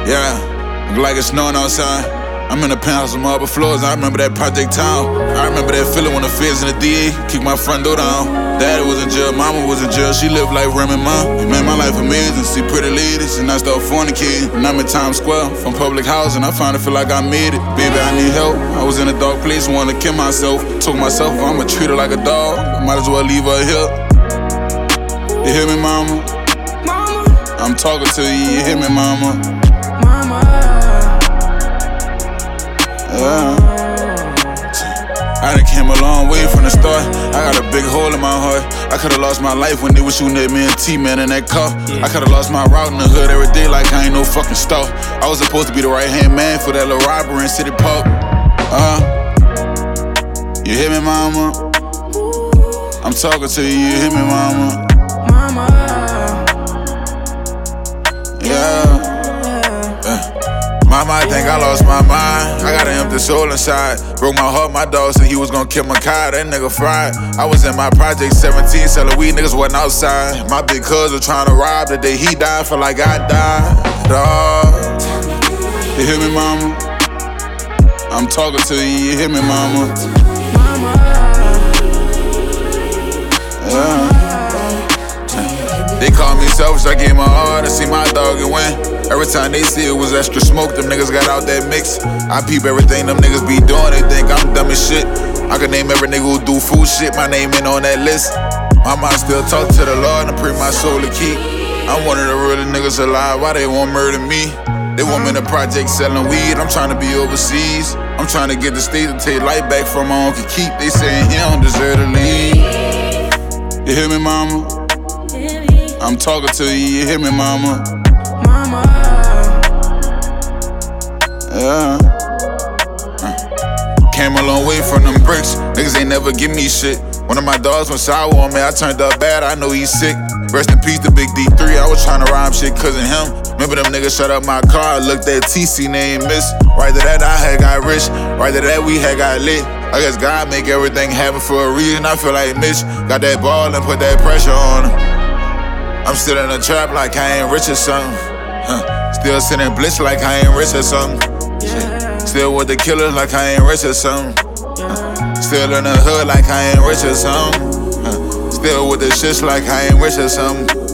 Yeah, look like it's snowing outside. I'm in the penthouse with marble floors, I remember that Project Town. I remember that feeling when the feds and the DA kicked my front door down. Daddy was in jail, mama was in jail, she lived like Remy Ma. It made my life amazing, see pretty ladies, and I started fornicating. And I'm in Times Square, from public housing, I finally feel like I made it. Baby, I need help, I was in a dark place, wanted to kill myself. Told myself I'ma treat her like a dog, I might as well leave her here. You hear me, mama? Mama, I'm talking to you, you hear me, mama? mama. Yeah. I done came a long way from the start. I got a big hole in my heart. I could've lost my life when they was shooting at me and T-Man in that car. I could've lost my route in the hood every day like I ain't no fucking star. I was supposed to be the right-hand man for that little robbery in City Park. You hear me, mama? I'm talking to you, you hear me, mama? Mama. Yeah. Mama, I think I lost my mind. I got an empty soul inside. Broke my heart, my dog said he was gonna kill my car. That nigga fried. I was in my project 17, selling weed, niggas wasn't outside. My big cousin trying to rob the day he died, feel like I died. You hear me, mama? I'm talking to you, you hear me, mama? Mama. Yeah. They call me selfish, I gave my heart to see my dog and win. Every time they see it was extra smoke, them niggas got out that mix. I peep everything them niggas be doing, they think I'm dumb as shit. I can name every nigga who do fool shit, my name ain't on that list. My mind still talk to the Lord and pray my soul to keep. I'm one of the realest niggas alive, why they won't murder me? They want me in the project selling weed, I'm trying to be overseas. I'm trying to get the state to take life back from my uncle Keith. They saying he don't deserve to leave. You hear me, mama? I'm talking to you, you hear me, mama? Mama. Yeah. Came a long way from them bricks, niggas ain't never give me shit. One of my dogs went sour on me, I turned up bad, I know he's sick. Rest in peace to Big D3, I was tryna rhyme shit cause of him. Remember them niggas shut up my car, I looked at TC, they ain't miss. Right to that I had got rich, right to that we had got lit. I guess God make everything happen for a reason, I feel like Mitch. Got that ball and put that pressure on him. I'm still in the trap like I ain't rich or something. Still sitting blitz like I ain't rich or something. Still with the killers like I ain't rich or something. Still in the hood like I ain't rich or something. Still with the shits like I ain't rich or something.